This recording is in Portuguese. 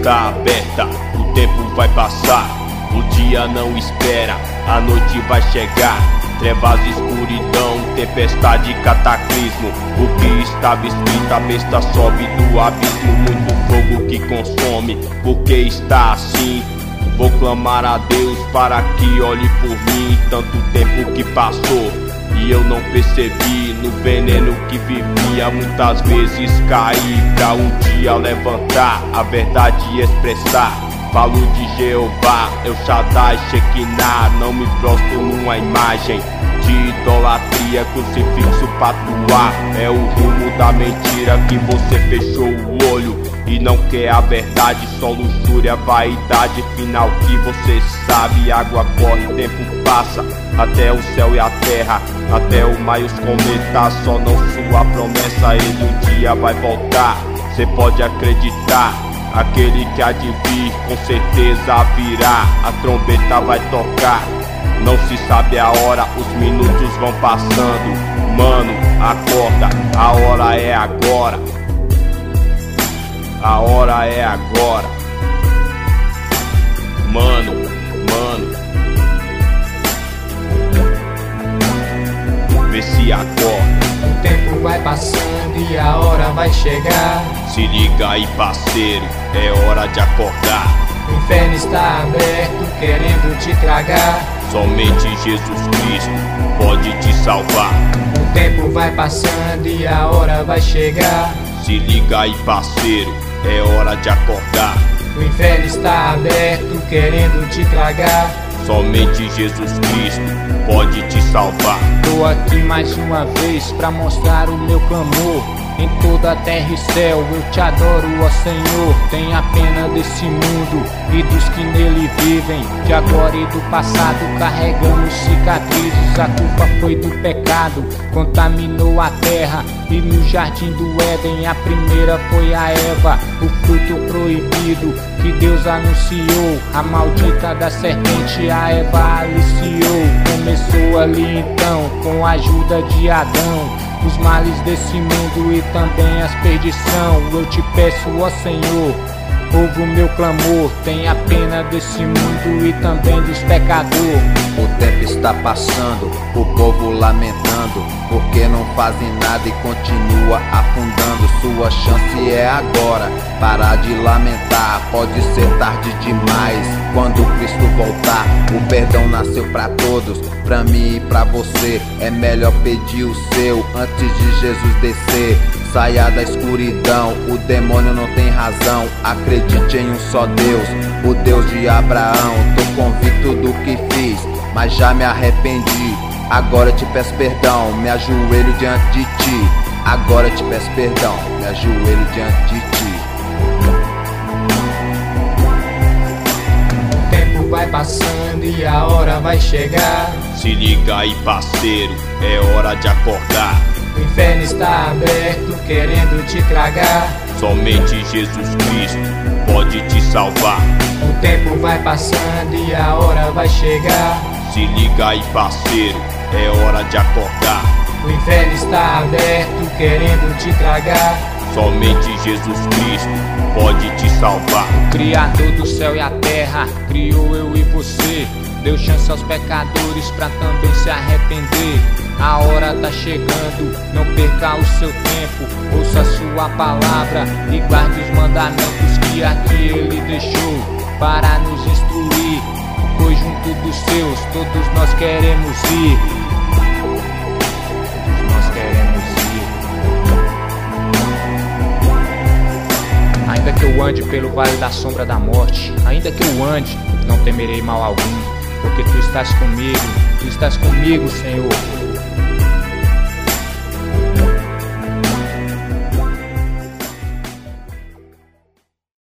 está aberta, o tempo vai passar, o dia não espera, a noite vai chegar. Trevas, escuridão, tempestade, cataclismo. O que estava escrito, a besta sobe do abismo. Muito fogo que consome, porque está assim. Vou clamar a Deus para que olhe por mim. Tanto tempo que passou e eu não percebi. No veneno que vivia, muitas vezes caí, pra um dia levantar, a verdade expressar. Falo de Jeová, El Shaddai, Shekinah. Não me prostro numa imagem de idolatria, crucifixo pra atuar. É o rumo da mentira que você fechou o olho e não quer a verdade, só luxúria, vaidade. Final que você sabe, água corre, tempo passa, até o céu e a terra, até o mar e os cometas. Só não sua promessa, ele um dia vai voltar. Cê pode acreditar, aquele que há de vir, com certeza virá. A trombeta vai tocar, não se sabe a hora, os minutos vão passando. Mano, acorda, a hora é agora. A hora é agora. Mano, vê se acorda. O tempo vai passando e a hora vai chegar. Se liga aí, parceiro, é hora de acordar. O inferno está aberto, querendo te tragar. Somente Jesus Cristo pode te salvar. O tempo vai passando e a hora vai chegar. Se liga aí, parceiro, é hora de acordar. O inferno está aberto, querendo te tragar. Somente Jesus Cristo pode te salvar. Tô aqui mais uma vez pra mostrar o meu clamor. Em toda a terra e céu eu te adoro, ó Senhor. Tenha pena desse mundo e dos que nele vivem. De agora e do passado carregamos cicatrizes. A culpa foi do pecado, contaminou a terra. E no jardim do Éden a primeira foi a Eva. O fruto proibido que Deus anunciou. A maldita da serpente a Eva aliciou. Começou ali então com a ajuda de Adão. Os males desse mundo e também as perdição. Eu te peço, ó Senhor, ouve o meu clamor. Tenha pena desse mundo e também dos pecadores. O tempo está passando, o povo lamentando, porque não fazem nada e continua afundando. Sua chance é agora, parar de lamentar. Pode ser tarde demais, quando Cristo voltar. O perdão nasceu pra todos, pra mim e pra você. É melhor pedir o seu antes de Jesus descer. Saia da escuridão, o demônio não tem razão. Acredite em um só Deus, o Deus de Abraão. Tô convicto do que fiz, mas já me arrependi. Agora te peço perdão, me ajoelho diante de ti. Agora te peço perdão, me ajoelho diante de ti. O tempo vai passando e a hora vai chegar. Se liga aí, parceiro, é hora de acordar. O inferno está aberto, querendo te tragar. Somente Jesus Cristo pode te salvar. O tempo vai passando e a hora vai chegar. Se liga aí, parceiro, é hora de acordar. O inferno está aberto, querendo te tragar. Somente Jesus Cristo pode te salvar. O Criador do céu e a terra criou eu e você. Deu chance aos pecadores pra também se arrepender. A hora tá chegando, não perca o seu tempo. Ouça a sua palavra e guarde os mandamentos que aqui ele deixou para nos instruir. Pois junto dos seus todos nós queremos ir. Todos nós queremos ir. Ainda que eu ande pelo vale da sombra da morte, ainda que eu ande, não temerei mal algum, porque tu estás comigo, Senhor.